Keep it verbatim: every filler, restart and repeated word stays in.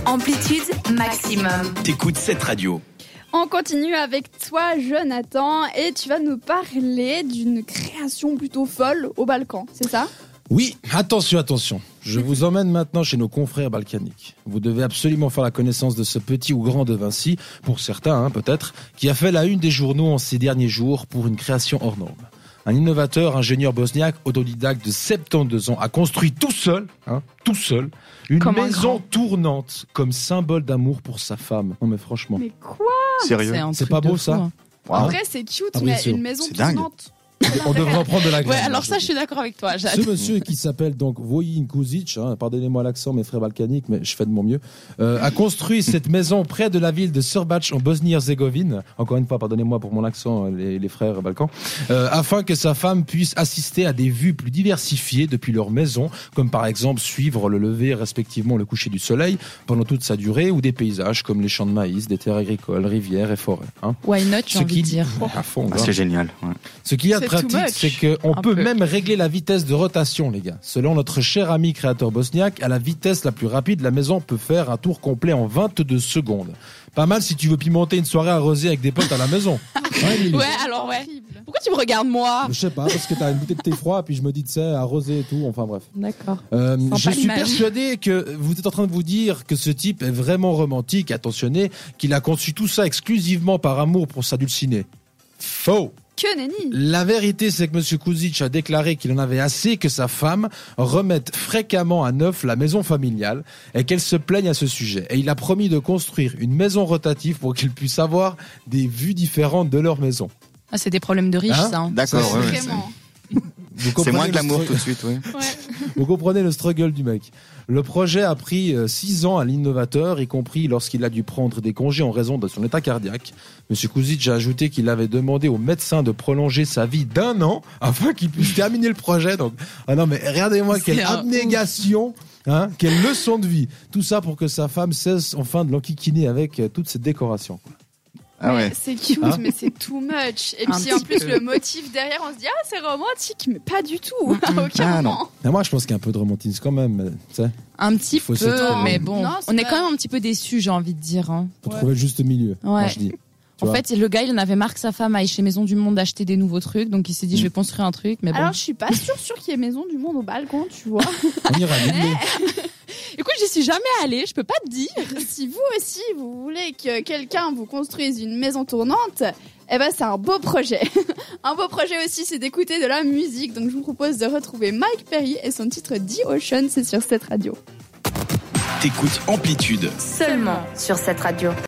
Amplitude maximum. T'écoutes cette radio. On continue avec toi, Jonathan, et tu vas nous parler d'une création plutôt folle au Balkan, c'est ça ? Oui, attention, attention. Je vous emmène maintenant chez nos confrères balkaniques. Vous devez absolument faire la connaissance de ce petit ou grand de Vinci, pour certains hein, peut-être, qui a fait la une des journaux en ces derniers jours pour une création hors norme. Un innovateur, ingénieur bosniaque, autodidacte de soixante-douze ans, a construit tout seul, hein, tout seul, une comme maison tournante comme symbole d'amour pour sa femme. Non mais franchement. Mais quoi ? Sérieux ? C'est, C'est pas beau ça hein. En Hein vrai, c'est cute, Ah, mais bien sûr. une maison C'est dingue. tournante. On devrait en prendre de la graine. Ouais, alors je ça, dis. je suis d'accord avec toi. Jade. Ce monsieur qui s'appelle donc Vojin Kuzic, hein, pardonnez-moi l'accent mes frères balkaniques, mais je fais de mon mieux, euh, a construit cette maison près de la ville de Srbac en Bosnie-Herzégovine, encore une fois pardonnez-moi pour mon accent les, les frères balkans, euh, afin que sa femme puisse assister à des vues plus diversifiées depuis leur maison, comme par exemple suivre le lever respectivement le coucher du soleil pendant toute sa durée, ou des paysages comme les champs de maïs, des terres agricoles, rivières et forêts. Hein. Why not, j'ai Ce envie qui de dire. à fond, Ah, hein. c'est génial. Ouais. Ce qu'il y a de C'est too pratique, much. c'est qu'on Un peut peu. même régler la vitesse de rotation, les gars. Selon notre cher ami créateur bosniaque, à la vitesse la plus rapide, la maison peut faire un tour complet en vingt-deux secondes. Pas mal si tu veux pimenter une soirée arrosée avec des potes à la maison. Ouais, Lily. Ouais, alors ouais. Horrible. Pourquoi tu me regardes moi ? Je sais pas, parce que t'as une bouteille de thé froid, puis je me dis, tu sais, arrosé et tout, enfin bref. D'accord. Euh, Sympa je suis l'image. persuadé que vous êtes en train de vous dire que ce type est vraiment romantique, attentionné, qu'il a conçu tout ça exclusivement par amour pour s'adulciner. Faux! Que nenni. La vérité, c'est que M. Kuzic a déclaré qu'il en avait assez que sa femme remette fréquemment à neuf la maison familiale et qu'elle se plaigne à ce sujet. Et il a promis de construire une maison rotative pour qu'ils puissent avoir des vues différentes de leur maison. Ah, c'est des problèmes de riches, Hein ça. hein. D'accord. Ça, ouais, ouais, Vraiment. Vous c'est, c'est comprenez moins le que l'amour stru- tout de suite, oui. Ouais. Vous comprenez le struggle du mec. Le projet a pris euh, six ans à l'innovateur, y compris lorsqu'il a dû prendre des congés en raison de son état cardiaque. Monsieur Kuzic a ajouté qu'il avait demandé au médecin de prolonger sa vie d'un an afin qu'il puisse terminer le projet. Donc, ah non, mais regardez-moi quelle C'est un abnégation, hein, quelle leçon de vie. Tout ça pour que sa femme cesse enfin de l'enquiquiner avec euh, toute cette décoration. Quoi. Ah Mais ouais. c'est cute, Hein mais c'est too much. Et Un puis en petit plus, peu. le motif derrière, on se dit, ah, c'est romantique, mais pas du tout. À aucun Ah, non. moment. Mais moi, je pense qu'il y a un peu de romantisme quand même. euh, tu sais, Un petit Faut peu, s'être- mais bon. Non, c'est on est pas- quand même un petit peu déçus, j'ai envie de dire. hein. pour Ouais. trouver le juste milieu. moi, Ouais. je dis. Tu En vois. fait, le gars, il en avait marre que sa femme aille chez Maison du Monde acheter des nouveaux trucs, donc il s'est dit, je vais construire un truc, mais bon. Alors, je suis pas sûre, sûre qu'il y ait Maison du Monde au balcon, tu vois. On ira nous. Écoute, j'y suis jamais allée, je peux pas te dire. Si vous aussi, vous voulez que quelqu'un vous construise une maison tournante, eh ben, c'est un beau projet. Un beau projet aussi, c'est d'écouter de la musique. Donc, je vous propose de retrouver Mike Perry et son titre The Ocean, c'est sur cette radio. T'écoutes Amplitude. Seulement sur cette radio.